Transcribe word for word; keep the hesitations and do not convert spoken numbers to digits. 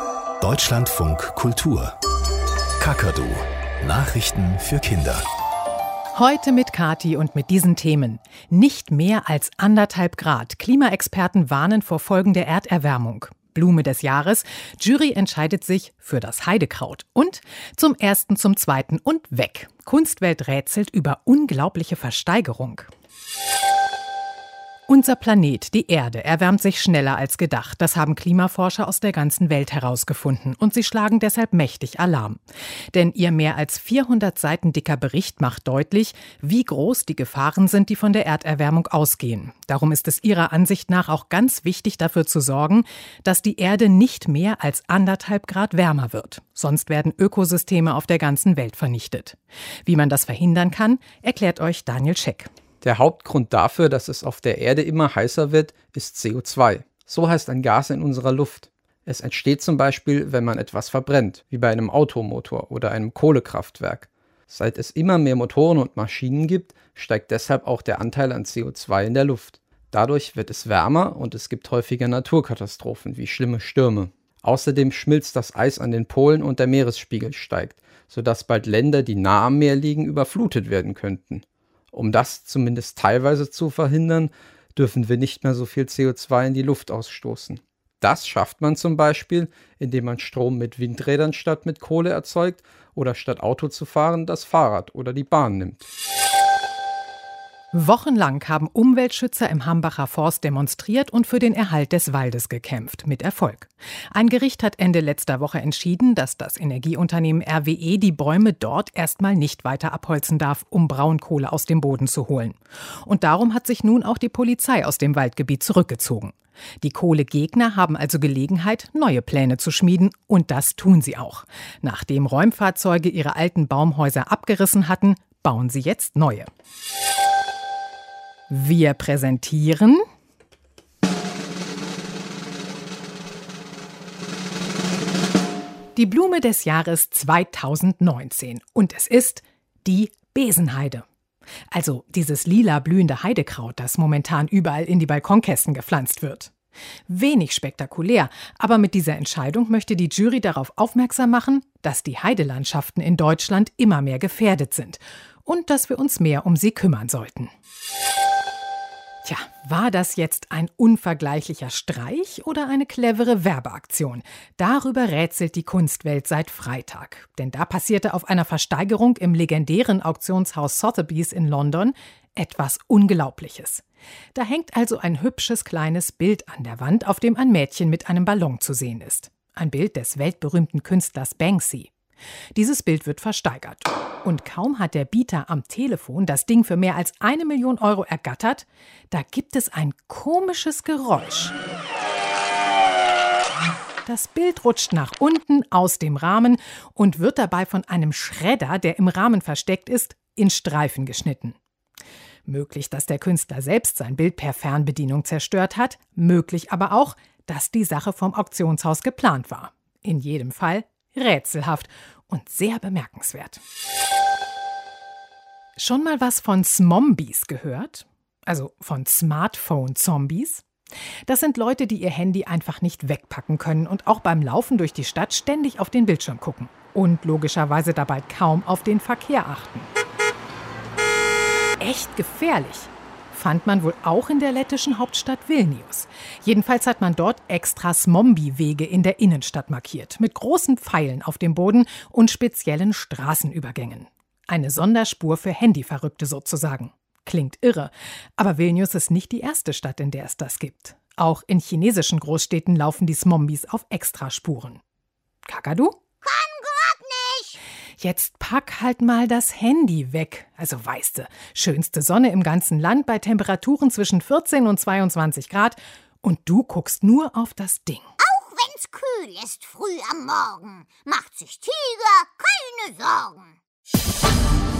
Deutschlandfunk Kultur. Kakadu. Nachrichten für Kinder. Heute mit Kathi und mit diesen Themen. Nicht mehr als anderthalb Grad. Klimaexperten warnen vor Folgen der Erderwärmung. Blume des Jahres. Jury entscheidet sich für das Heidekraut. Und zum ersten, zum zweiten und weg. Kunstwelt rätselt über unglaubliche Versteigerung. Unser Planet, die Erde, erwärmt sich schneller als gedacht. Das haben Klimaforscher aus der ganzen Welt herausgefunden. Und sie schlagen deshalb mächtig Alarm. Denn ihr mehr als vierhundert Seiten dicker Bericht macht deutlich, wie groß die Gefahren sind, die von der Erderwärmung ausgehen. Darum ist es ihrer Ansicht nach auch ganz wichtig, dafür zu sorgen, dass die Erde nicht mehr als anderthalb Grad wärmer wird. Sonst werden Ökosysteme auf der ganzen Welt vernichtet. Wie man das verhindern kann, erklärt euch Daniel Scheck. Der Hauptgrund dafür, dass es auf der Erde immer heißer wird, ist C O zwei. So heißt ein Gas in unserer Luft. Es entsteht zum Beispiel, wenn man etwas verbrennt, wie bei einem Automotor oder einem Kohlekraftwerk. Seit es immer mehr Motoren und Maschinen gibt, steigt deshalb auch der Anteil an C O zwei in der Luft. Dadurch wird es wärmer und es gibt häufiger Naturkatastrophen wie schlimme Stürme. Außerdem schmilzt das Eis an den Polen und der Meeresspiegel steigt, sodass bald Länder, die nah am Meer liegen, überflutet werden könnten. Um das zumindest teilweise zu verhindern, dürfen wir nicht mehr so viel C O zwei in die Luft ausstoßen. Das schafft man zum Beispiel, indem man Strom mit Windrädern statt mit Kohle erzeugt oder statt Auto zu fahren das Fahrrad oder die Bahn nimmt. Wochenlang haben Umweltschützer im Hambacher Forst demonstriert und für den Erhalt des Waldes gekämpft, mit Erfolg. Ein Gericht hat Ende letzter Woche entschieden, dass das Energieunternehmen R W E die Bäume dort erstmal nicht weiter abholzen darf, um Braunkohle aus dem Boden zu holen. Und darum hat sich nun auch die Polizei aus dem Waldgebiet zurückgezogen. Die Kohlegegner haben also Gelegenheit, neue Pläne zu schmieden, und das tun sie auch. Nachdem Räumfahrzeuge ihre alten Baumhäuser abgerissen hatten, bauen sie jetzt neue. Wir präsentieren die Blume des Jahres zweitausendneunzehn. Und es ist die Besenheide. Also dieses lila blühende Heidekraut, das momentan überall in die Balkonkästen gepflanzt wird. Wenig spektakulär, aber mit dieser Entscheidung möchte die Jury darauf aufmerksam machen, dass die Heidelandschaften in Deutschland immer mehr gefährdet sind und dass wir uns mehr um sie kümmern sollten. Tja, war das jetzt ein unvergleichlicher Streich oder eine clevere Werbeaktion? Darüber rätselt die Kunstwelt seit Freitag. Denn da passierte auf einer Versteigerung im legendären Auktionshaus Sotheby's in London etwas Unglaubliches. Da hängt also ein hübsches kleines Bild an der Wand, auf dem ein Mädchen mit einem Ballon zu sehen ist. Ein Bild des weltberühmten Künstlers Banksy. Dieses Bild wird versteigert. Und kaum hat der Bieter am Telefon das Ding für mehr als eine Million Euro ergattert, da gibt es ein komisches Geräusch. Das Bild rutscht nach unten aus dem Rahmen und wird dabei von einem Schredder, der im Rahmen versteckt ist, in Streifen geschnitten. Möglich, dass der Künstler selbst sein Bild per Fernbedienung zerstört hat, möglich aber auch, dass die Sache vom Auktionshaus geplant war. In jedem Fall rätselhaft und sehr bemerkenswert. Schon mal was von Smombies gehört? Also von Smartphone-Zombies? Das sind Leute, die ihr Handy einfach nicht wegpacken können und auch beim Laufen durch die Stadt ständig auf den Bildschirm gucken. Und logischerweise dabei kaum auf den Verkehr achten. Echt gefährlich. Fand man wohl auch in der lettischen Hauptstadt Vilnius. Jedenfalls hat man dort extra Smombi-Wege in der Innenstadt markiert, mit großen Pfeilen auf dem Boden und speziellen Straßenübergängen. Eine Sonderspur für Handyverrückte sozusagen. Klingt irre, aber Vilnius ist nicht die erste Stadt, in der es das gibt. Auch in chinesischen Großstädten laufen die Smombis auf Extraspuren. Kakadu? Jetzt pack halt mal das Handy weg. Also weißte, schönste Sonne im ganzen Land bei Temperaturen zwischen vierzehn und zweiundzwanzig Grad. Und du guckst nur auf das Ding. Auch wenn's kühl ist früh am Morgen, macht sich Tiger keine Sorgen.